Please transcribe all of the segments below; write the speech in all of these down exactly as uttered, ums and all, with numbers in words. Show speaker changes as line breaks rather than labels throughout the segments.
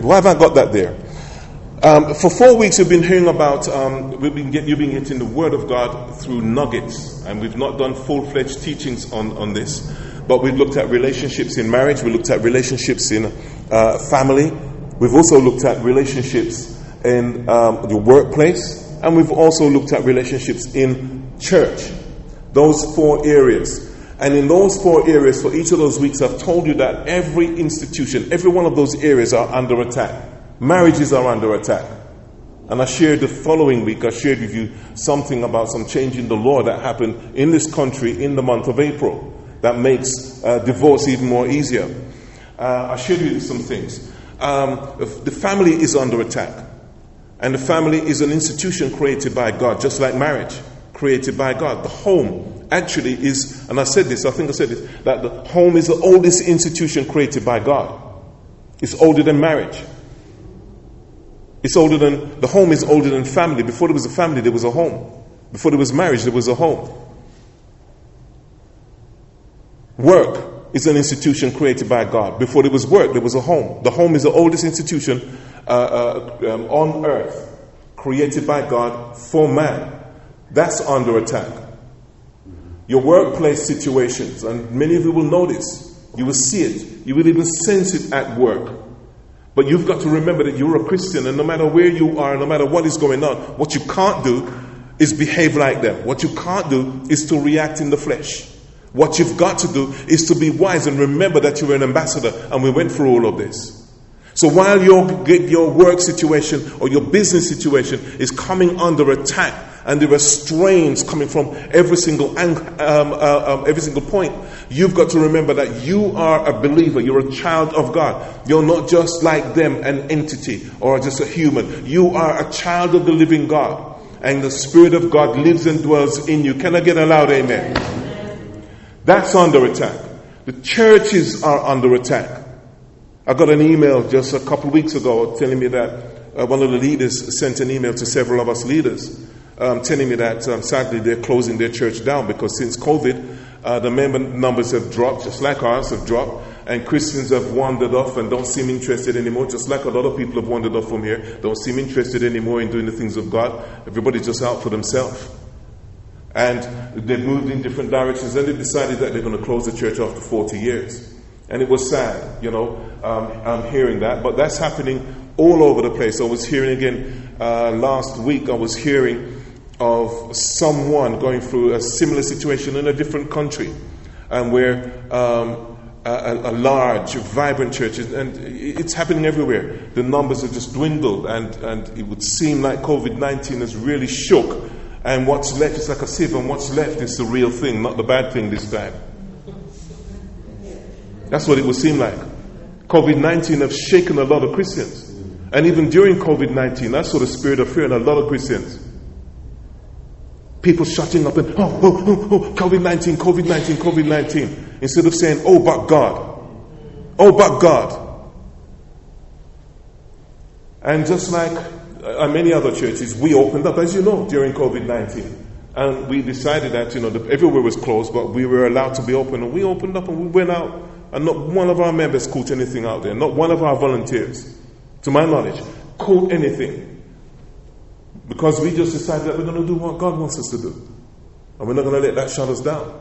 Why have I got that there? Um, for four weeks we've been hearing about, um, we've been get, you've been getting the Word of God through nuggets, and we've not done full-fledged teachings on, on this, but we've looked at relationships in marriage, we looked at relationships in uh, family, we've also looked at relationships in um, the workplace, and we've also looked at relationships in church. Those four areas. And in those four areas, for each of those weeks, I've told you that every institution, every one of those areas are under attack. Marriages are under attack. And I shared the following week, I shared with you something about some change in the law that happened in this country in the month of April that makes uh, divorce even more easier. Uh, I shared with you some things. Um, the family is under attack. And the family is an institution created by God, just like marriage, created by God. The home actually is, and I said this, I think I said this, that the home is the oldest institution created by God. It's older than marriage. It's older than, the home is older than family. Before there was a family, there was a home. Before there was marriage, there was a home. Work is an institution created by God. Before there was work, there was a home. The home is the oldest institution uh, uh, um, on earth, created by God for man. That's under attack. Your workplace situations, and many of you will notice, you will see it, you will even sense it at work. But you've got to remember that you're a Christian, and no matter where you are, no matter what is going on, what you can't do is behave like them. What you can't do is to react in the flesh. What you've got to do is to be wise and remember that you're an ambassador, and we went through all of this. So while your, your work situation or your business situation is coming under attack, and there are strains coming from every single um, uh, um, every single point, you've got to remember that you are a believer. You're a child of God. You're not just like them, an entity or just a human. You are a child of the living God, and the Spirit of God lives and dwells in you. Can I get a loud amen? Amen. That's under attack. The churches are under attack. I got an email just a couple of weeks ago telling me that uh, one of the leaders sent an email to several of us leaders um, telling me that um, sadly they're closing their church down because since COVID, uh, the member numbers have dropped, just like ours have dropped, and Christians have wandered off and don't seem interested anymore, just like a lot of people have wandered off from here, don't seem interested anymore in doing the things of God. Everybody's just out for themselves. And they've moved in different directions, and they've decided that they're going to close the church after forty years. And it was sad, you know, um, I'm hearing that. But that's happening all over the place. I was hearing again uh, last week, I was hearing of someone going through a similar situation in a different country. And where um, a, a large, vibrant church, and it's happening everywhere. The numbers have just dwindled, and, and it would seem like COVID nineteen has really shook. And what's left is like a sieve, and what's left is the real thing, not the bad thing this time. That's what it would seem like. COVID nineteen has shaken a lot of Christians. And even during COVID nineteen, I saw the spirit of fear in a lot of Christians. People shutting up and, oh, oh, oh, oh, COVID nineteen, COVID nineteen, COVID nineteen. Instead of saying, oh, but God. Oh, but God. And just like uh, many other churches, we opened up, as you know, during COVID nineteen. And we decided that, you know, the, everywhere was closed, but we were allowed to be open. And we opened up and we went out. And not one of our members caught anything out there. Not one of our volunteers, to my knowledge, caught anything. Because we just decided that we're going to do what God wants us to do. And we're not going to let that shut us down.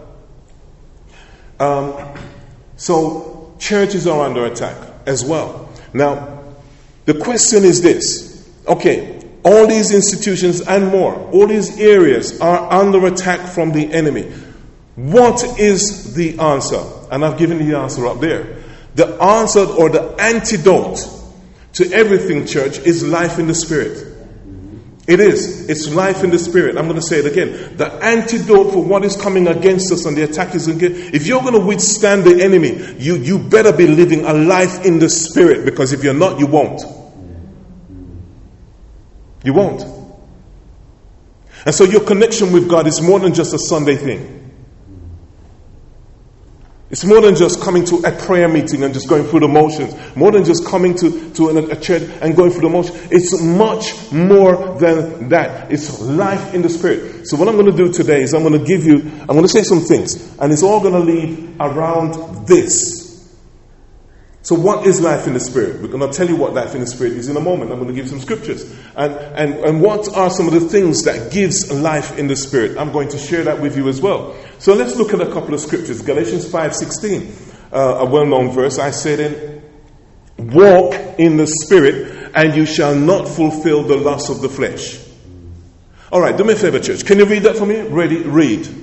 Um, so, churches are under attack as well. Now, the question is this. Okay, all these institutions and more, all these areas are under attack from the enemy. What is the answer? And I've given you the answer up there. The answer or the antidote to everything, church, is life in the Spirit. It is. It's life in the Spirit. I'm going to say it again. The antidote for what is coming against us and the attack is against. If you're going to withstand the enemy, you, you better be living a life in the Spirit, because if you're not, you won't. You won't. And so your connection with God is more than just a Sunday thing. It's more than just coming to a prayer meeting and just going through the motions. More than just coming to, to a, a church and going through the motions. It's much more than that. It's life in the Spirit. So what I'm going to do today is I'm going to give you, I'm going to say some things. And it's all going to lead around this. So what is life in the Spirit? We're going to tell you what life in the Spirit is in a moment. I'm going to give some scriptures. And, and, and what are some of the things that gives life in the Spirit? I'm going to share that with you as well. So let's look at a couple of scriptures. Galatians five sixteen, uh, a well-known verse. I said in, walk in the Spirit and you shall not fulfill the lust of the flesh. All right, do me a favor, church. Can you read that for me? Ready? Read.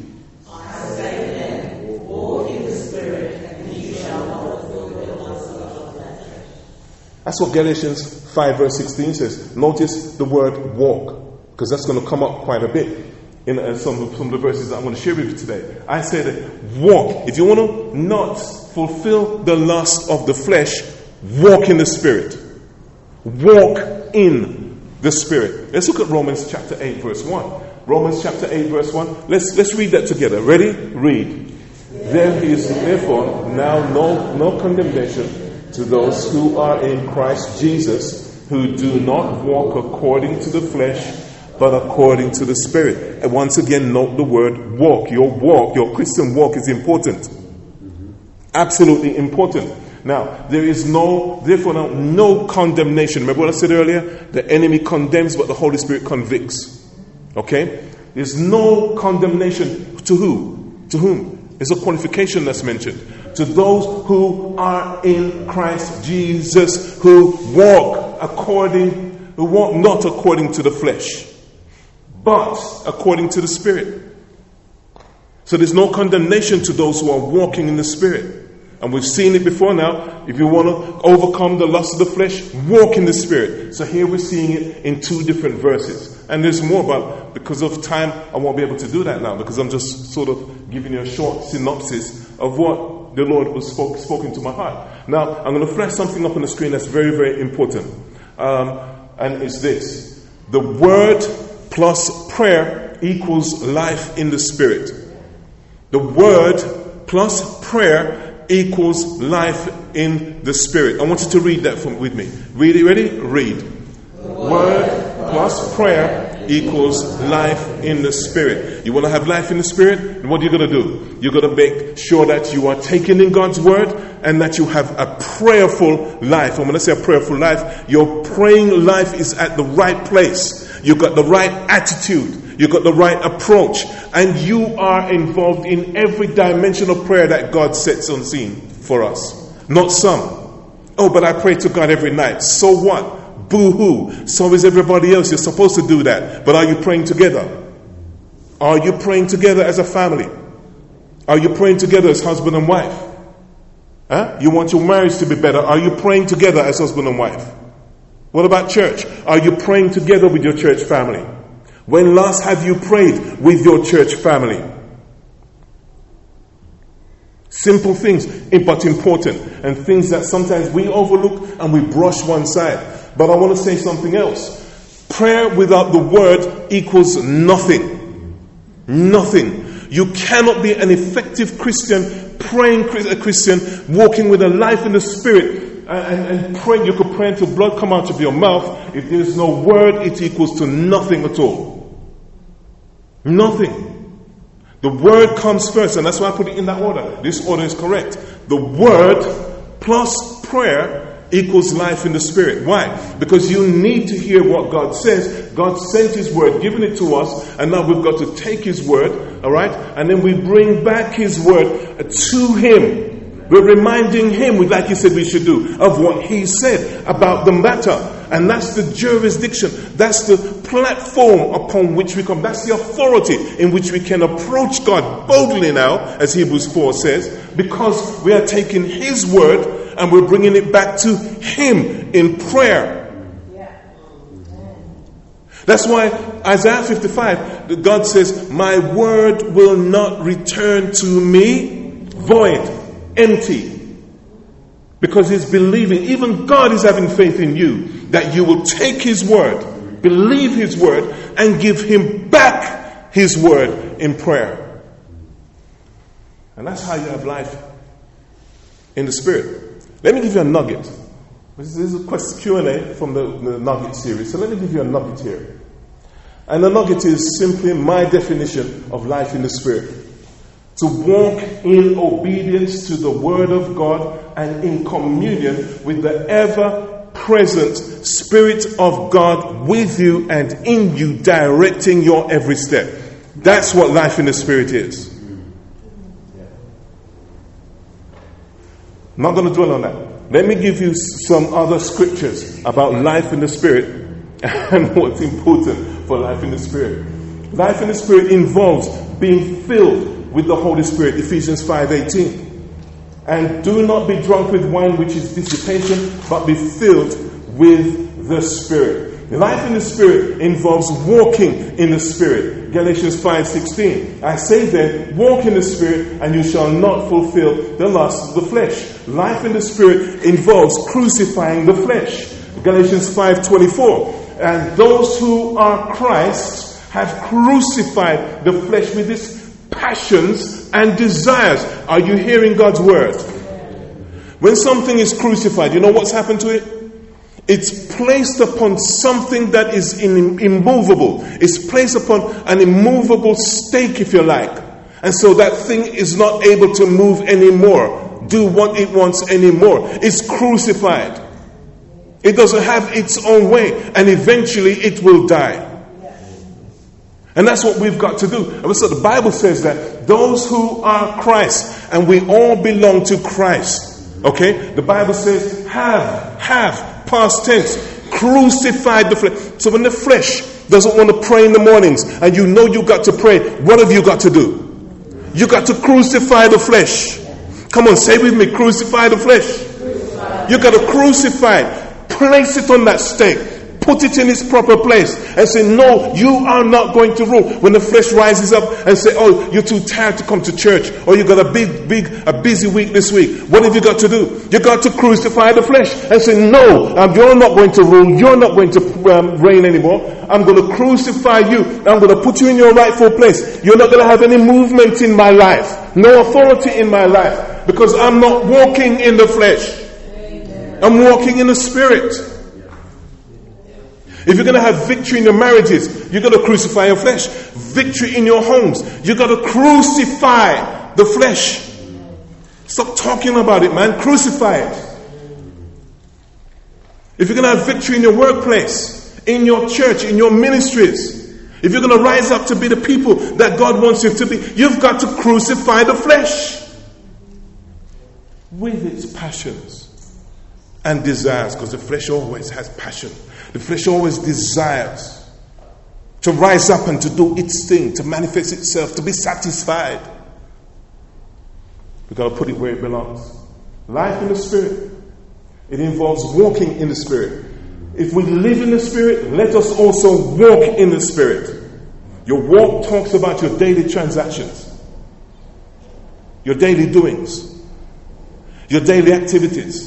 That's what Galatians five verse sixteen says. Notice the word walk, because that's going to come up quite a bit in uh, some, of, some of the verses that I'm going to share with you today. I said walk. If you want to not fulfill the lust of the flesh, walk in the Spirit. Walk in the Spirit. Let's look at Romans chapter eight verse one. Romans chapter eight verse one. Let's, let's read that together. Ready? Read. There is therefore now no, no condemnation to those who are in Christ Jesus, who do not walk according to the flesh, but according to the Spirit. And once again, note the word walk. Your walk, your Christian walk is important. Absolutely important. Now, there is no, therefore, no, no condemnation. Remember what I said earlier? The enemy condemns, but the Holy Spirit convicts. Okay? There's no condemnation to who? To whom? There's a qualification that's mentioned. To those who are in Christ Jesus, who walk according, who walk not according to the flesh, but according to the Spirit. So there's no condemnation to those who are walking in the Spirit. And we've seen it before now. If you want to overcome the lust of the flesh, walk in the Spirit. So here we're seeing it in two different verses. And there's more, but because of time, I won't be able to do that now, because I'm just sort of giving you a short synopsis of what the Lord was spoke, spoken to my heart. Now, I'm going to flash something up on the screen that's very, very important. Um, and it's this. The word plus prayer equals life in the Spirit. The word plus prayer equals life in the Spirit. I want you to read that from, with me. Read it, ready? Read. Word plus prayer equals life in the Spirit. You want to have life in the Spirit? What are you going to do? You're going to make sure that you are taking in God's word and that you have a prayerful life. And when I say a prayerful life, your praying life is at the right place. You've got the right attitude. You've got the right approach. And you are involved in every dimension of prayer that God sets on scene for us. Not some. Oh, but I pray to God every night. So what? Boo-hoo. So is everybody else. You're supposed to do that. But are you praying together? Are you praying together as a family? Are you praying together as husband and wife? Huh? You want your marriage to be better. Are you praying together as husband and wife? What about church? Are you praying together with your church family? When last have you prayed with your church family? Simple things, but important. And things that sometimes we overlook and we brush one side. But I want to say something else. Prayer without the word equals nothing. Nothing. You cannot be an effective Christian, praying Christian, walking with a life in the Spirit, and, and praying. You could pray until blood come out of your mouth. If there's no word, it equals to nothing at all. Nothing. The word comes first, and that's why I put it in that order. This order is correct. The word plus prayer equals life in the Spirit. Why? Because you need to hear what God says. God sent His word, given it to us, and now we've got to take His word, all right? And then we bring back His word to Him. We're reminding Him, like He said we should do, of what He said about the matter. And that's the jurisdiction. That's the platform upon which we come. That's the authority in which we can approach God boldly now, as Hebrews four says, because we are taking His word and we're bringing it back to Him in prayer. That's why Isaiah fifty-five, God says, my word will not return to me void, empty. Because He's believing, even God is having faith in you, that you will take His word, believe His word, and give Him back His word in prayer. And that's how you have life in the Spirit. Let me give you a nugget. This is a Q and A from the, the Nugget series. So let me give you a nugget here. And the nugget is simply my definition of life in the Spirit. To walk in obedience to the Word of God and in communion with the ever-present Spirit of God with you and in you, directing your every step. That's what life in the Spirit is. I'm not going to dwell on that. Let me give you some other scriptures about life in the Spirit and what's important for life in the Spirit. Life in the Spirit involves being filled with the Holy Spirit, Ephesians five eighteen. And do not be drunk with wine, which is dissipation, but be filled with the Spirit. Life in the Spirit involves walking in the Spirit. Galatians five sixteen. I say then, walk in the Spirit, and you shall not fulfill the lusts of the flesh. Life in the Spirit involves crucifying the flesh. Galatians five twenty-four. And those who are Christ's have crucified the flesh with its passions and desires. Are you hearing God's word? When something is crucified, you know what's happened to it? It's placed upon something that is in, immovable. It's placed upon an immovable stake, if you like. And so that thing is not able to move anymore, do what it wants anymore. It's crucified. It doesn't have its own way, and eventually it will die. And that's what we've got to do. And so the Bible says that those who are Christ, and we all belong to Christ. Okay? The Bible says, have, have, past tense, crucified the flesh. So when the flesh doesn't want to pray in the mornings, and you know you've got to pray, what have you got to do? You got to crucify the flesh. Come on, say with me, crucify the flesh. Crucify. You got to crucify it. Place it on that stake. Put it in its proper place and say, no, you are not going to rule. When the flesh rises up and say, oh, you're too tired to come to church, or you got a big, big, a busy week this week. What have you got to do? You got to crucify the flesh and say, no, um, you're not going to rule. You're not going to um, reign anymore. I'm going to crucify you. I'm going to put you in your rightful place. You're not going to have any movement in my life, no authority in my life, because I'm not walking in the flesh. I'm walking in the Spirit. If you're going to have victory in your marriages, you've got to crucify your flesh. Victory in your homes, you've got to crucify the flesh. Stop talking about it, man. Crucify it. If you're going to have victory in your workplace, in your church, in your ministries, if you're going to rise up to be the people that God wants you to be, you've got to crucify the flesh with its passions and desires, because the flesh always has passion. The flesh always desires to rise up and to do its thing, to manifest itself, to be satisfied. We've got to put it where it belongs. Life in the Spirit, it involves walking in the Spirit. If we live in the Spirit, let us also walk in the Spirit. Your walk talks about your daily transactions, your daily doings, your daily activities,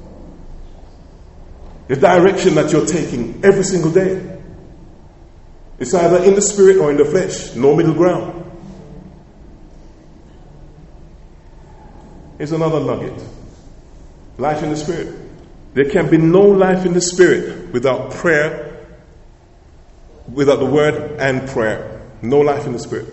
the direction that you're taking every single day. It's either in the Spirit or in the flesh. No middle ground. Here's another nugget. Life in the Spirit. There can be no life in the Spirit without prayer, without the Word and prayer. No life in the Spirit.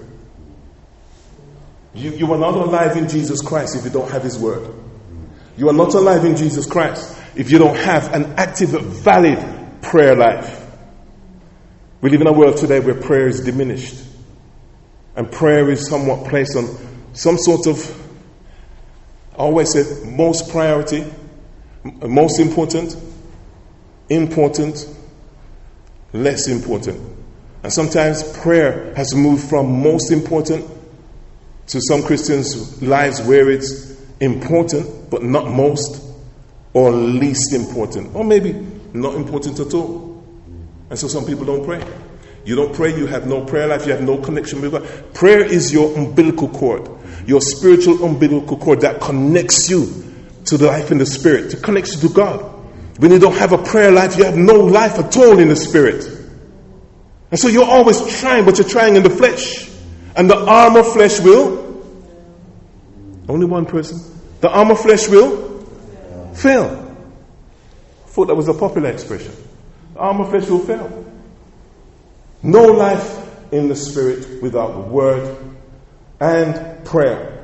You, you are not alive in Jesus Christ if you don't have His Word. You are not alive in Jesus Christ if you don't have an active, valid prayer life. We live in a world today where prayer is diminished. And prayer is somewhat placed on some sort of, I always say, most priority, most important, important, less important. And sometimes prayer has moved from most important to some Christians' lives where it's important, but not most, or least important, or maybe not important at all. And so some people don't pray. You don't pray, you have no prayer life, you have no connection with God. Prayer is your umbilical cord, your spiritual umbilical cord that connects you to the life in the Spirit, it connects you to God. When you don't have a prayer life, you have no life at all in the Spirit. And so you're always trying, but you're trying in the flesh. And the arm of flesh will, only one person, the arm of flesh will fail. I thought that was a popular expression. The arm of flesh will fail. No life in the Spirit without the Word and prayer.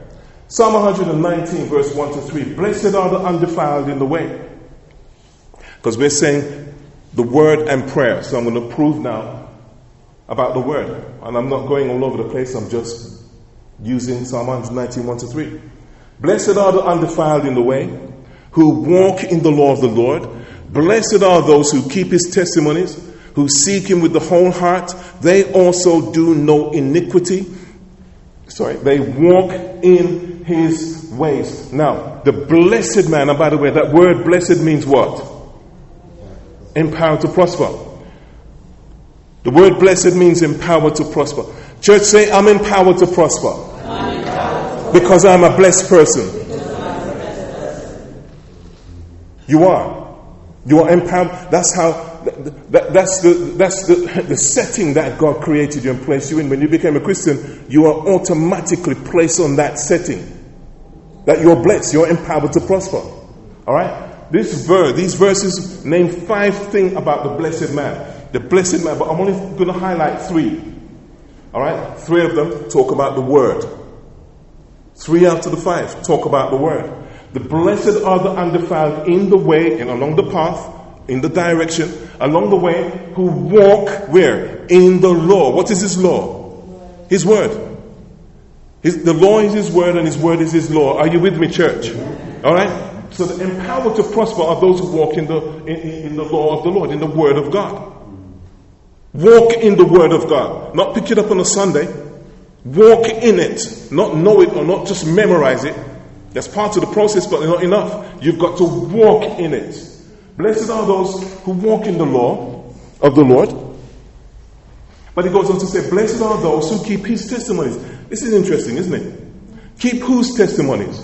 Psalm one nineteen, verse one to three. Blessed are the undefiled in the way. Because we're saying the word and prayer. So I'm going to prove now about the word. And I'm not going all over the place. I'm just using Psalm one nineteen, one to three. Blessed are the undefiled in the way, who walk in the law of the Lord. Blessed are those who keep his testimonies, who seek him with the whole heart. They also do no iniquity. Sorry, they walk in his ways. Now, the blessed man, and by the way, that word blessed means what? Empowered to prosper. The word blessed means empowered to prosper. Church, say, I'm empowered to prosper. I'm empowered to because I'm a blessed person. You are. You are empowered. That's how. That, that's the that's the, the setting that God created you and placed you in. When you became a Christian, you are automatically placed on that setting. That you're blessed. You're empowered to prosper. All right. This verse, these verses name five things about the blessed man. The blessed man, but I'm only going to highlight three. All right. Three of them talk about the word. Three out of the five talk about the word. The blessed are the undefiled in the way and along the path, in the direction, along the way, who walk where? In the law. What is his law? His word. His, the law is his word and his word is his law. Are you with me, church? All right? So the empowered to prosper are those who walk in the, in, in the law of the Lord, in the word of God. Walk in the word of God. Not pick it up on a Sunday. Walk in it. Not know it or not just memorize it. That's part of the process, but not enough. You've got to walk in it. Blessed are those who walk in the law of the Lord. But he goes on to say, blessed are those who keep his testimonies. This is interesting, isn't it? Keep whose testimonies?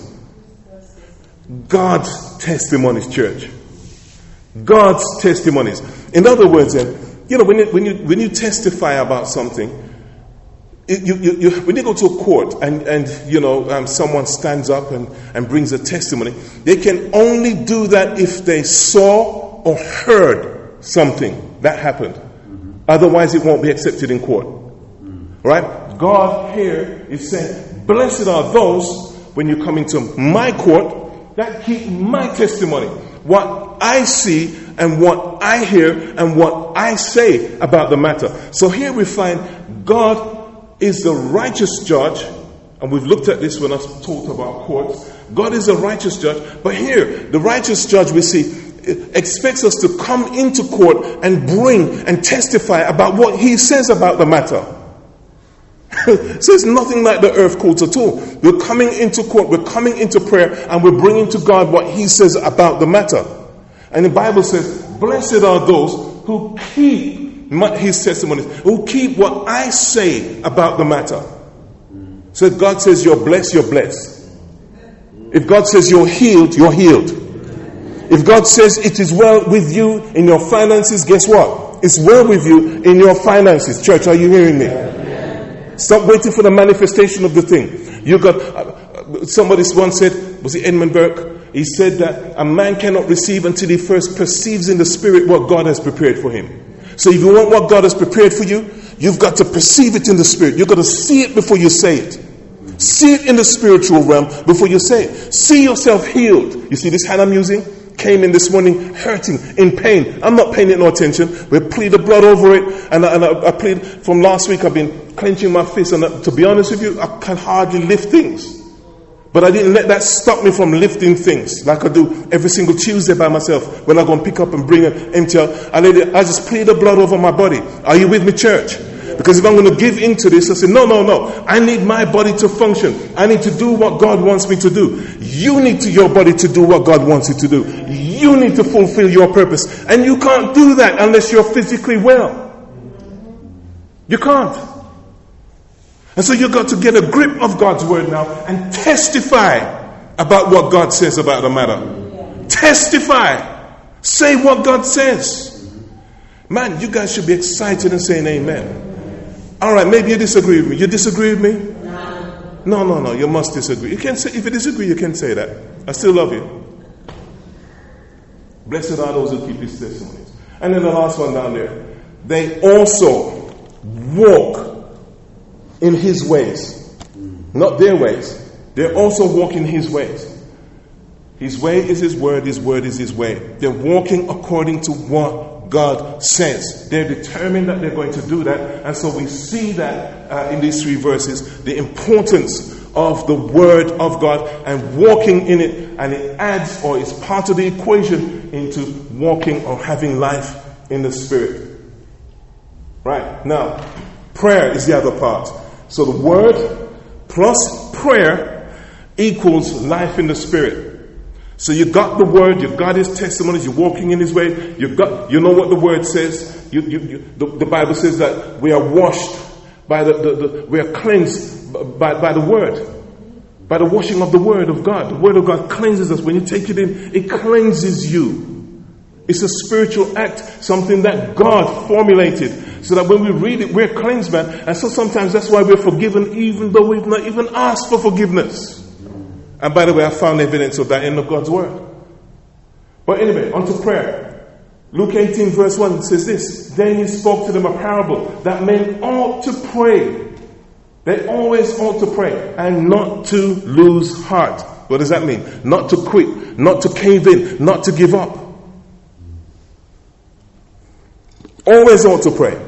God's testimonies, church. God's testimonies. In other words, then, you know, when you, when you, when you testify about something, it, you, you, you, when you go to a court and, and you know, um, someone stands up and, and brings a testimony, they can only do that if they saw or heard something that happened. Mm-hmm. Otherwise, it won't be accepted in court. Mm-hmm. Right? God here is saying, blessed are those, when you come into my court, that keep my testimony. What I see and what I hear and what I say about the matter. So here we find God is the righteous judge, and we've looked at this when I talked about courts. God is a righteous judge, but here, the righteous judge we see expects us to come into court and bring and testify about what he says about the matter. So it's nothing like the earth courts at all. We're coming into court, we're coming into prayer, and we're bringing to God what he says about the matter. And the Bible says, blessed are those who keep his testimonies, who keep what I say about the matter. So if God says you're blessed, you're blessed. If God says you're healed, you're healed. If God says it is well with you in your finances, guess what? It's well with you in your finances. Church, are you hearing me? Stop waiting for the manifestation of the thing. You got, uh, somebody once said, was it Edmund Burke? He said that a man cannot receive until he first perceives in the spirit what God has prepared for him. So if you want what God has prepared for you, you've got to perceive it in the spirit. You've got to see it before you say it. See it in the spiritual realm before you say it. See yourself healed. You see this hand I'm using? Came in this morning hurting, in pain. I'm not paying it no attention. We plead the blood over it. And I, and I, I plead from last week. I've been clenching my fist. And I, to be honest with you, I can hardly lift things. But I didn't let that stop me from lifting things like I do every single Tuesday by myself. When I go and pick up and bring an empty out, I, let it, I just plead the blood over my body. Are you with me, church? Because if I'm going to give into this, I say, no, no, no. I need my body to function. I need to do what God wants me to do. You need to your body to do what God wants you to do. You need to fulfill your purpose. And you can't do that unless you're physically well. You can't. And so you've got to get a grip of God's word now and testify about what God says about the matter. Yeah. Testify. Say what God says. Man, you guys should be excited and saying amen. All right, maybe you disagree with me. You disagree with me? No. No, no, no. You must disagree. You can say, if you disagree, you can say that. I still love you. Blessed are those who keep his testimonies. And then the last one down there. They also walk in his ways. Not their ways, They're also walking His ways. His way is His word, His word is His way. They're walking according to what God says. They're determined that they're going to do that. And so we see that uh, in these three verses, the importance of the word of God and walking in it. And it adds, or is part of the equation, into walking or having life in the Spirit. Right. Now, prayer is the other part. So the word plus prayer equals life in the Spirit. So you got the word, you've got His testimonies, you're walking in His way, you've got, you know what the word says. You, you, you, the, the Bible says that we are washed by the, the, the we are cleansed by, by the word, by the washing of the word of God. The word of God cleanses us. When you take it in, it cleanses you. It's a spiritual act, something that God formulated, so that when we read it, we're cleansed, man. And so sometimes that's why we're forgiven, even though we've not even asked for forgiveness. And by the way, I found evidence of that in God's word. But anyway, on to prayer. Luke eighteen verse one says this: Then He spoke to them a parable that men ought to pray. They always ought to pray and not to lose heart. What does that mean? Not to quit, not to cave in, not to give up. Always ought to pray.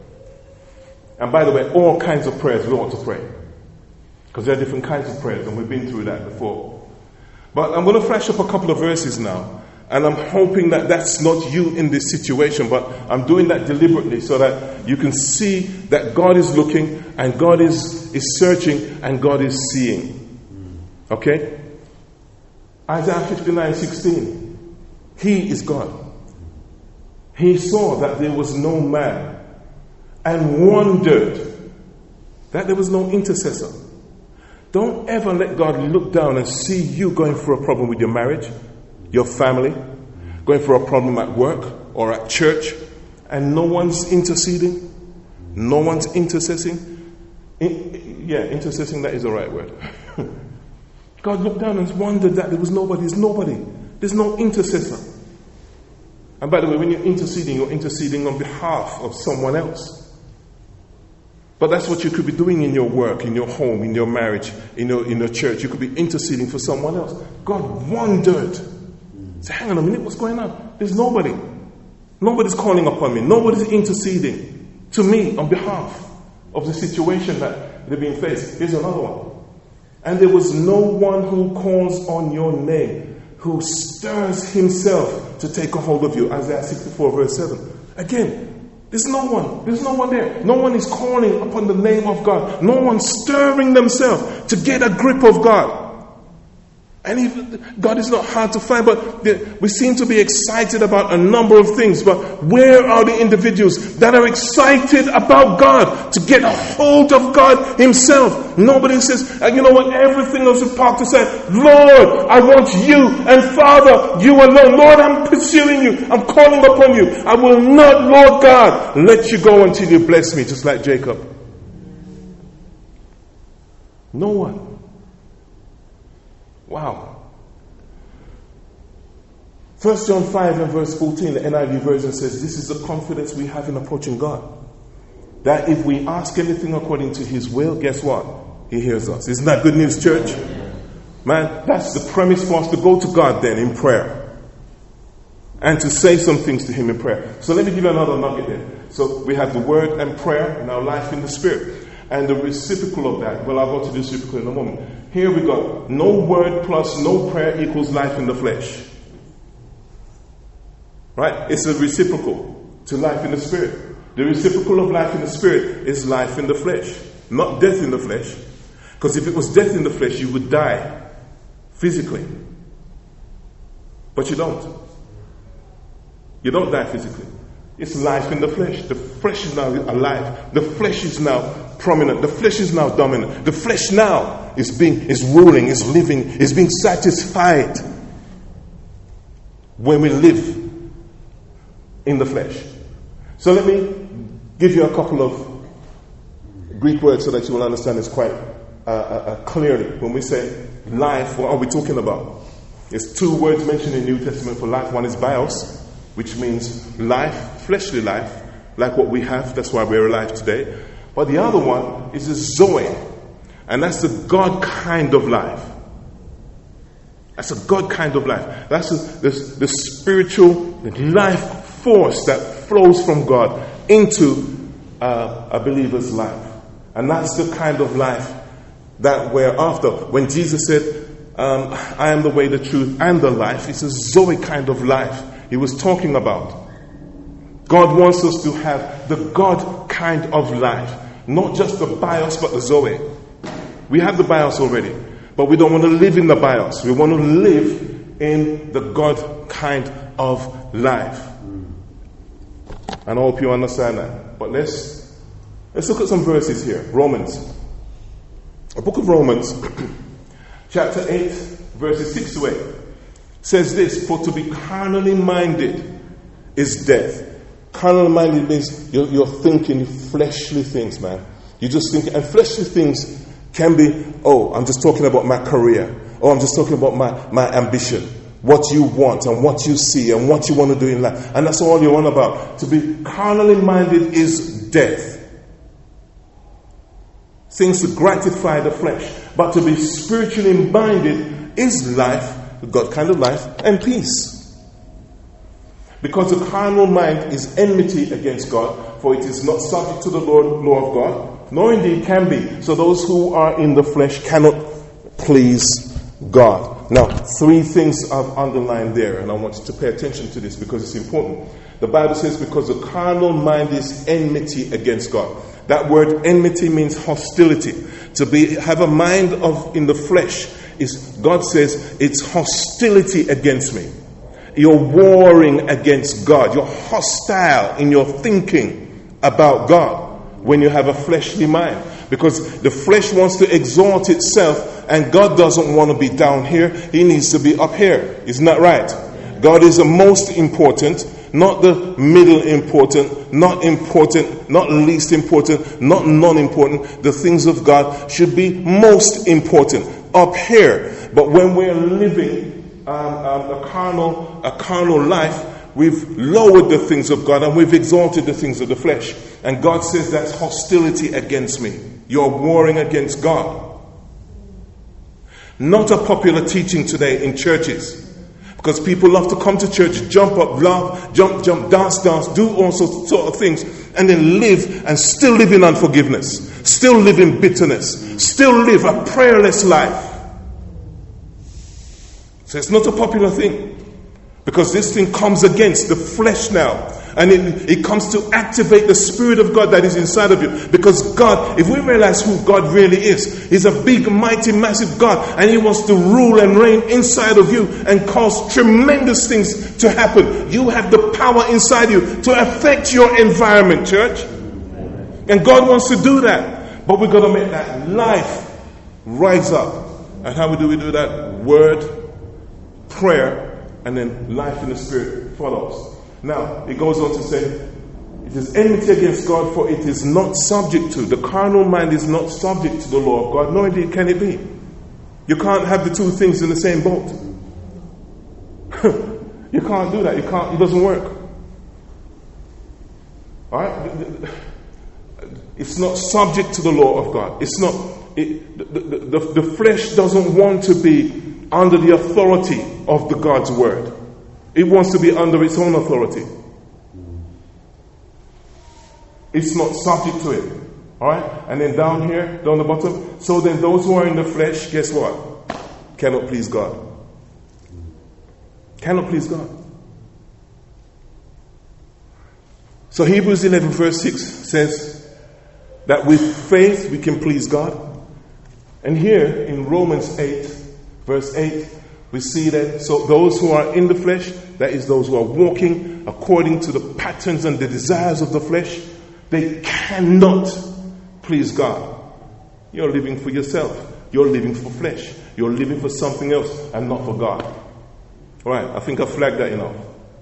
And by the way, all kinds of prayers we ought to pray. Because there are different kinds of prayers, and we've been through that before. But I'm going to flash up a couple of verses now. And I'm hoping that that's not you in this situation, but I'm doing that deliberately so that you can see that God is looking, and God is, is searching, and God is seeing. Okay? Isaiah fifty-nine sixteen. He is God. He saw that there was no man and wondered that there was no intercessor. Don't ever let God look down and see you going through a problem with your marriage, your family, going through a problem at work or at church, and no one's interceding, no one's intercessing. In, yeah, intercessing, that is the right word. God looked down and wondered that there was nobody. There's nobody. There's no intercessor. And by the way, when you're interceding, you're interceding on behalf of someone else. But that's what you could be doing in your work, in your home, in your marriage, in your, in your church. You could be interceding for someone else. God wondered. Say, hang on a minute, what's going on? There's nobody. Nobody's calling upon me. Nobody's interceding to me on behalf of the situation that they're being faced. Here's another one. And there was no one who calls on your name, who stirs himself to take a hold of you. Isaiah sixty-four verse seven. Again, there's no one. There's no one there. No one is calling upon the name of God. No one stirring themselves to get a grip of God. And even God is not hard to find, but we seem to be excited about a number of things. But where are the individuals that are excited about God, to get a hold of God Himself? Nobody says, you know what, everything else is parked to say, Lord, I want you, and Father, you alone. Lord, I'm pursuing you. I'm calling upon you. I will not, Lord God, let you go until you bless me, just like Jacob. No one. Wow. First John five and verse fourteen, the N I V version says, this is the confidence we have in approaching God. That if we ask anything according to His will, guess what? He hears us. Isn't that good news, church? Man, that's the premise for us to go to God then in prayer. And to say some things to Him in prayer. So let me give you another nugget there. So we have the word and prayer, and our life in the Spirit. And the reciprocal of that, well, I'll go to the reciprocal in a moment. Here we go. No word plus no prayer equals life in the flesh. Right? It's a reciprocal to life in the Spirit. The reciprocal of life in the Spirit is life in the flesh, not death in the flesh. Because if it was death in the flesh, you would die physically. But you don't. You don't die physically. It's life in the flesh. The flesh is now alive. The flesh is now prominent. The flesh is now dominant. The flesh now is being, is ruling, is living, is being satisfied when we live in the flesh. So let me give you a couple of Greek words so that you will understand this quite uh, uh, clearly. When we say life, what are we talking about? There's two words mentioned in the New Testament for life. One is bios, which means life, fleshly life, like what we have. That's why we're alive today. But the other one is a zoe. And that's the God kind of life. That's a God kind of life. That's the, the, the spiritual life force that flows from God into uh, a believer's life. And that's the kind of life that we're after. When Jesus said, um, I am the way, the truth, and the life, it's a Zoe kind of life he was talking about. God wants us to have the God kind of life. Not just the bios, but the Zoe. We have the bios already. But we don't want to live in the bios. We want to live in the God kind of life. And I hope you understand that. But let's let's look at some verses here. Romans. The book of Romans, chapter eight, verses six to eight, says this: for to be carnally minded is death. Carnally minded means you're, you're thinking fleshly things, man. You just think, and fleshly things can be, oh, I'm just talking about my career. Oh, I'm just talking about my, my ambition. What you want and what you see and what you want to do in life. And that's all you want about. To be carnally minded is death. Things to gratify the flesh. But to be spiritually minded is life, the God kind of life, and peace. Because the carnal mind is enmity against God, for it is not subject to the law, law of God, nor indeed can be. So those who are in the flesh cannot please God. Now, three things I've underlined there, and I want you to pay attention to this because it's important. The Bible says, because the carnal mind is enmity against God. That word enmity means hostility. To be have a mind of in the flesh is, God says, it's hostility against me. You're warring against God. You're hostile in your thinking about God when you have a fleshly mind. Because the flesh wants to exalt itself, and God doesn't want to be down here. He needs to be up here. Isn't that right? God is the most important, not the middle important, not important, not least important, not non-important. The things of God should be most important, up here. But when we're living Um, um, a carnal, a carnal life, we've lowered the things of God and we've exalted the things of the flesh. And God says that's hostility against me. You're warring against God. Not a popular teaching today in churches, because people love to come to church, jump up, laugh, jump, jump, dance, dance, do all sorts sort of things, and then live and still live in unforgiveness, still live in bitterness, still live a prayerless life. So it's not a popular thing, because this thing comes against the flesh now, and it, it comes to activate the Spirit of God that is inside of you. Because God, if we realize who God really is, He's a big, mighty, massive God, and He wants to rule and reign inside of you and cause tremendous things to happen. You have the power inside you to affect your environment, church. And God wants to do that, but we've got to make that life rise up. And how do we do that? Word, prayer, and then life in the Spirit follows. Now, it goes on to say, it is enmity against God, for it is not subject to. The carnal mind is not subject to the law of God, nor indeed can it be. You can't have the two things in the same boat. You can't do that. You can't. It doesn't work. All right? It's not subject to the law of God. It's not. It, the, the, the, the flesh doesn't want to be under the authority of the God's word. It wants to be under its own authority. It's not subject to it. Alright? And then down here, down the bottom. So then those who are in the flesh, guess what? Cannot please God. Cannot please God. So Hebrews eleven verse six says that with faith we can please God. And here in Romans eight verse eight, we see that so those who are in the flesh, that is those who are walking according to the patterns and the desires of the flesh, they cannot please God. You're living for yourself. You're living for flesh. You're living for something else and not for God. All right, I think I flagged that enough.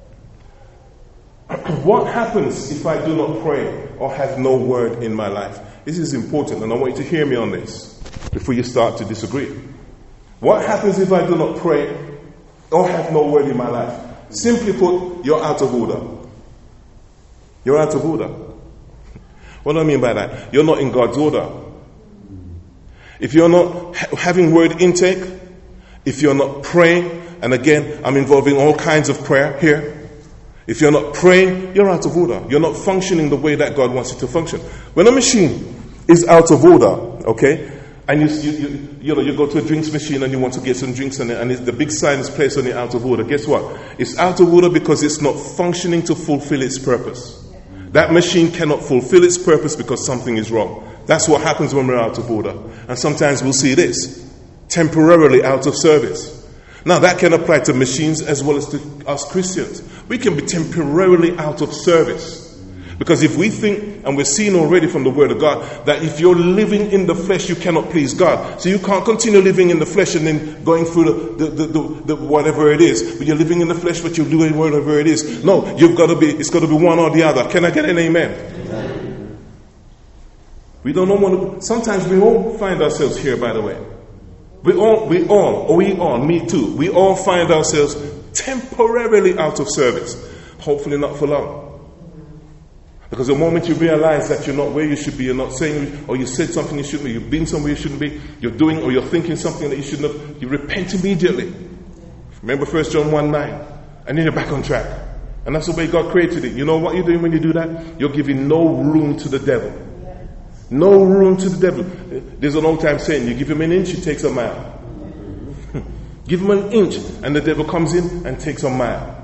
What happens if I do not pray or have no word in my life? This is important, and I want you to hear me on this before you start to disagree. What happens if I do not pray or have no word in my life? Simply put, you're out of order. You're out of order. What do I mean by that? You're not in God's order. if you're not ha- having word intake, if you're not praying, and again, I'm involving all kinds of prayer here. If you're not praying, you're out of order. You're not functioning the way that God wants you to function. When a machine is out of order, okay, and you you, you, you know you go to a drinks machine and you want to get some drinks in it, and it's, the big sign is placed on it out of order. Guess what? It's out of order because it's not functioning to fulfill its purpose. That machine cannot fulfill its purpose because something is wrong. That's what happens when we're out of order. And sometimes we'll see this, temporarily out of service. Now that can apply to machines as well as to us Christians. We can be temporarily out of service. Because if we think, and we're seeing already from the Word of God, that if you're living in the flesh, you cannot please God. So you can't continue living in the flesh and then going through the, the, the, the, the whatever it is. But you're living in the flesh, but you're doing whatever it is. No, you've got to be, it's got to be one or the other. Can I get an amen? Amen. We don't know what, sometimes we all find ourselves here, by the way. We all, we all, we all, me too, we all find ourselves temporarily out of service. Hopefully not for long. Because the moment you realize that you're not where you should be, you're not saying, or you said something you shouldn't be, you've been somewhere you shouldn't be, you're doing or you're thinking something that you shouldn't have, you repent immediately. Remember First John one nine, and then you're back on track. And that's the way God created it. You know what you're doing when you do that? You're giving no room to the devil. No room to the devil. There's an old time saying, you give him an inch, he takes a mile. Give him an inch, and the devil comes in and takes a mile.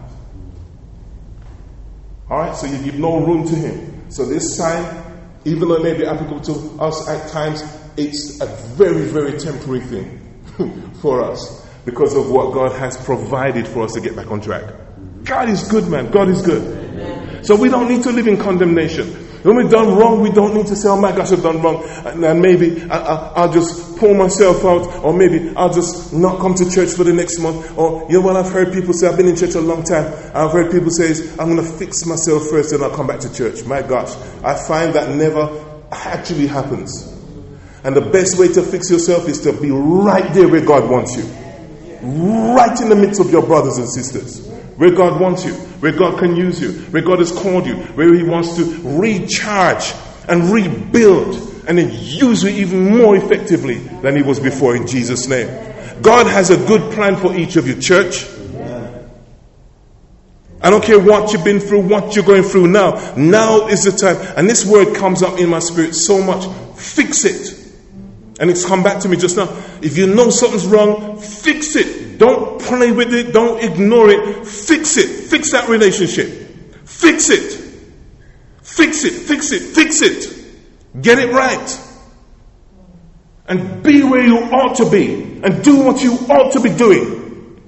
Alright, so you give no room to him. So this sign, even though it may be applicable to us at times, it's a very, very temporary thing for us. Because of what God has provided for us to get back on track. God is good, man. God is good. Amen. So we don't need to live in condemnation. When we've done wrong, we don't need to say, oh my gosh, I've done wrong. And, and maybe I, I, I'll just pull myself out. Or maybe I'll just not come to church for the next month. Or, you know what I've heard people say? I've been in church a long time. I've heard people say, I'm going to fix myself first and I'll come back to church. My gosh, I find that never actually happens. And the best way to fix yourself is to be right there where God wants you. Right in the midst of your brothers and sisters. Where God wants you, where God can use you, where God has called you, where He wants to recharge and rebuild and then use you even more effectively than He was before, in Jesus' name. God has a good plan for each of you, church. I don't care what you've been through, what you're going through now. Now is the time. And this word comes up in my spirit so much. Fix it. And it's come back to me just now. If you know something's wrong, fix it. Don't play with it. Don't ignore it. Fix it. Fix that relationship. Fix it. Fix it. Fix it. Fix it. Get it right. And be where you ought to be. And do what you ought to be doing.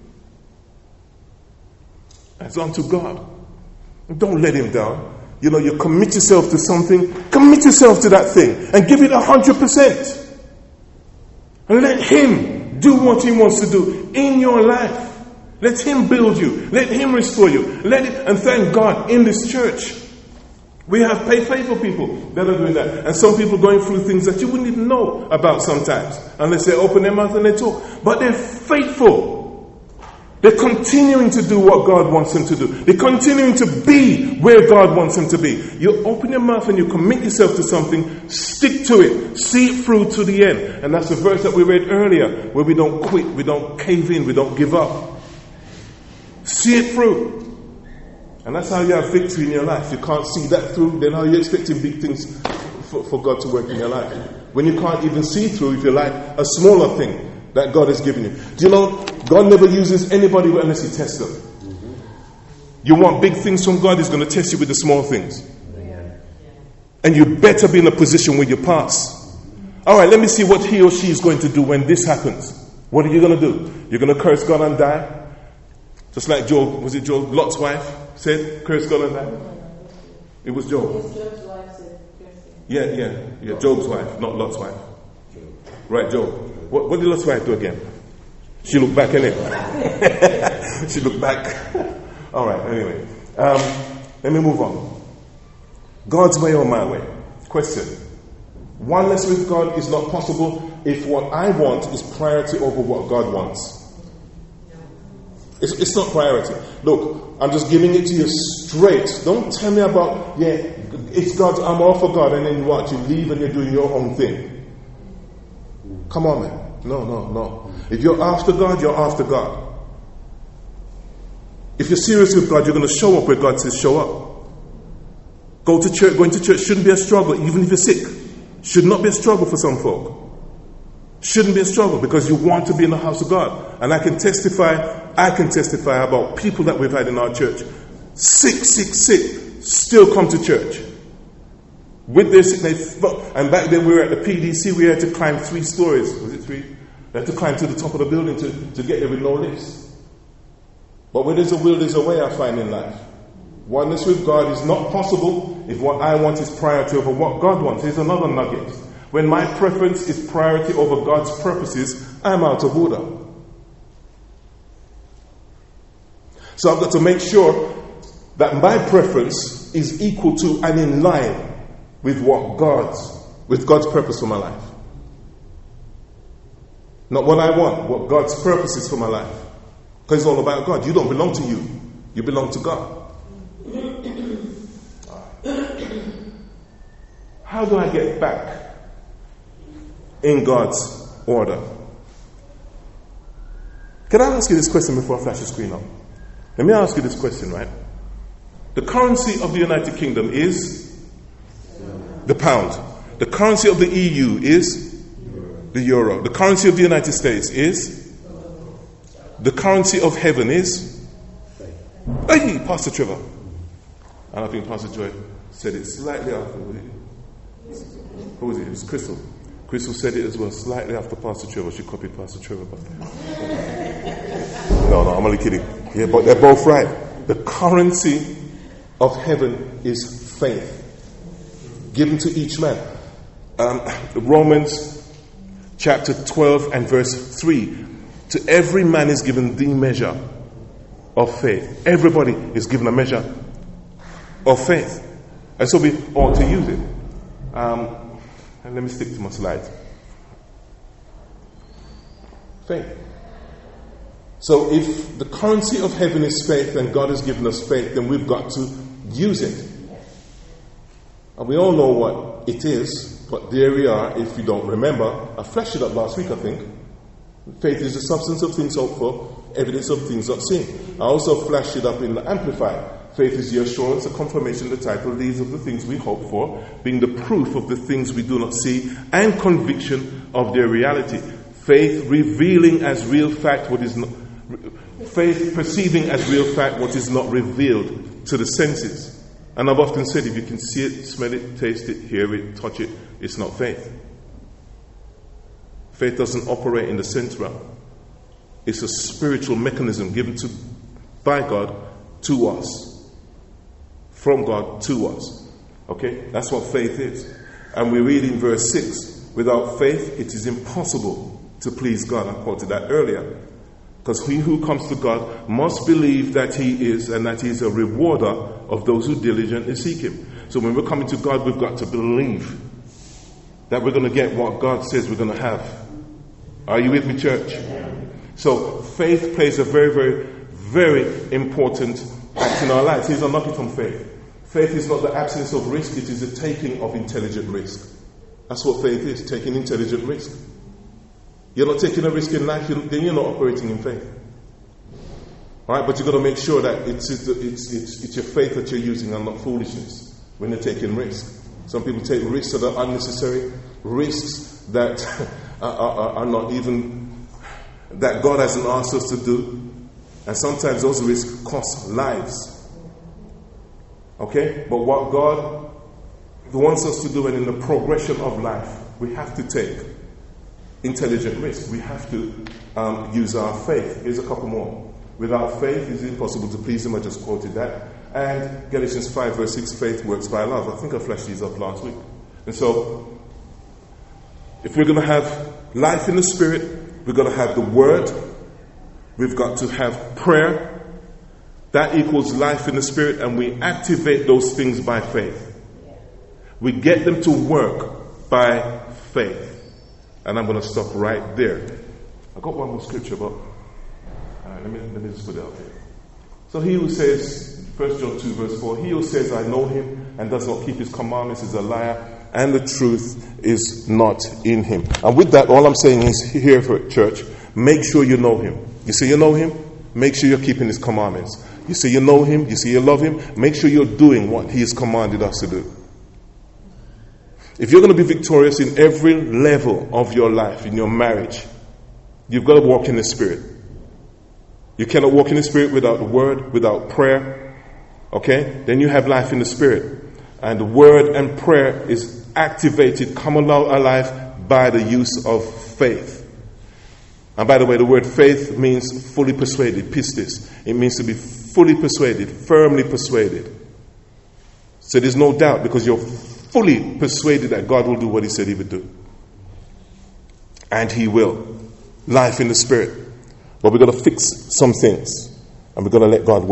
That's unto God. Don't let Him down. You know, you commit yourself to something. Commit yourself to that thing. And give it a hundred percent. And let Him do what He wants to do in your life. Let Him build you. Let Him restore you. Let it, and thank God, in this church, we have paid faithful people that are doing that. And some people going through things that you wouldn't even know about sometimes. Unless they open their mouth and they talk. But they're faithful. They're continuing to do what God wants them to do. They're continuing to be where God wants them to be. You open your mouth and you commit yourself to something, stick to it, see it through to the end. And that's the verse that we read earlier, where we don't quit, we don't cave in, we don't give up. See it through. And that's how you have victory in your life. You can't see that through, then how are you expecting big things for, for God to work in your life? When you can't even see through, if you like, a smaller thing that God has given you. Do you know, God never uses anybody unless He tests them. Mm-hmm. You want big things from God, He's going to test you with the small things. Yeah. And you better be in a position where you pass. Alright, let me see what he or she is going to do when this happens. What are you going to do? You're going to curse God and die? Just like Job, was it Job, Lot's wife said, curse God and die? It was Job.
Job's wife said,
yeah, yeah, yeah, Job's wife, not Lot's wife. Right, Job. What, what did Lot's wife do again? She looked back, innit? She looked back. All right, anyway. Um, let me move on. God's way or my way? Question. Oneness with God is not possible if what I want is priority over what God wants. It's, it's not priority. Look, I'm just giving it to you straight. Don't tell me about, yeah, it's God, I'm all for God, and then what? You leave and you're doing your own thing. Come on, man. No, no, no. If you're after God, you're after God. If you're serious with God, you're going to show up where God says show up. Go to church. Going to church shouldn't be a struggle, even if you're sick. Should not be a struggle for some folk. Shouldn't be a struggle because you want to be in the house of God. And I can testify, I can testify about people that we've had in our church. Sick, sick, sick, still come to church. With their sickness. And back then we were at the P D C, we had to climb three stories. Was it three? We had to climb to the top of the building to, to get there with no lifts. But where there's a will, there's a way, I find in life. Oneness with God is not possible if what I want is priority over what God wants. Here's another nugget. When my preference is priority over God's purposes, I'm out of order. So I've got to make sure that my preference is equal to and in line with what God's, with God's purpose for my life. Not what I want, what God's purpose is for my life. Because it's all about God. You don't belong to you. You belong to God. How do I get back in God's order? Can I ask you this question before I flash the screen up? Let me ask you this question, right? The currency of the United Kingdom is the pound. The currency of the E U is the euro. The currency of the United States is? The currency of heaven is? Hey, Pastor Trevor. And I think Pastor Joy said it slightly after. Who was it? It was Crystal. Crystal said it as well, slightly after Pastor Trevor. She copied Pastor Trevor. But no, no, I'm only kidding. Yeah, but they're both right. The currency of heaven is faith, given to each man. Um, Romans chapter twelve and verse three. To every man is given the measure of faith. Everybody is given a measure of faith. And so we ought to use it. Um, and let me stick to my slides. Faith. So if the currency of heaven is faith and God has given us faith, then we've got to use it. And we all know what it is, but there we are. If you don't remember, I flashed it up last week, I think. Faith is the substance of things hoped for, evidence of things not seen. I also flashed it up in the Amplified. Faith is the assurance, the confirmation, the title, these of the things we hope for, being the proof of the things we do not see, and conviction of their reality. Faith revealing as real fact what is not, faith perceiving as real fact what is not revealed to the senses. And I've often said, if you can see it, smell it, taste it, hear it, touch it, it's not faith. Faith doesn't operate in the sense realm. It's a spiritual mechanism given to by God to us. From God to us. Okay? That's what faith is. And we read in verse six, without faith it is impossible to please God. I quoted that earlier. Because he who comes to God must believe that he is and that he is a rewarder of those who diligently seek him. So when we're coming to God, we've got to believe that we're going to get what God says we're going to have. Are you with me, church? So faith plays a very, very, very important act in our lives. Here's a nugget on faith. Faith is not the absence of risk, it is the taking of intelligent risk. That's what faith is, taking intelligent risk. You're not taking a risk in life, then you're not operating in faith. Alright, but you've got to make sure that it's, it's, it's, it's your faith that you're using and not foolishness when you're taking risks. Some people take risks that are unnecessary, risks that are, are, are not even, that God hasn't asked us to do. And sometimes those risks cost lives. Okay? But what God wants us to do, and in the progression of life, we have to take intelligent risk. We have to um, use our faith. Here's a couple more. Without faith, it is impossible to please Him. I just quoted that. And Galatians five verse six, faith works by love. I think I flashed these up last week. And so, if we're going to have life in the Spirit, we've got to have the Word. We've got to have prayer. That equals life in the Spirit, and we activate those things by faith. We get them to work by faith. And I'm going to stop right there. I got one more scripture, but uh, let me let me just put it out there. So he who says, First John two verse four, he who says, I know him, and does not keep his commandments is a liar, and the truth is not in him. And with that, all I'm saying is here for church, make sure you know him. You say you know him? Make sure you're keeping his commandments. You say you know him, you say you love him, make sure you're doing what he has commanded us to do. If you're going to be victorious in every level of your life, in your marriage, you've got to walk in the Spirit. You cannot walk in the Spirit without the Word, without prayer. Okay? Then you have life in the Spirit. And the Word and prayer is activated, come alive by the use of faith. And by the way, the word faith means fully persuaded, pistis. It means to be fully persuaded, firmly persuaded. So there's no doubt because you're fully persuaded that God will do what he said he would do. And he will. Life in the Spirit. But we've got to fix some things. And we've got to let God work.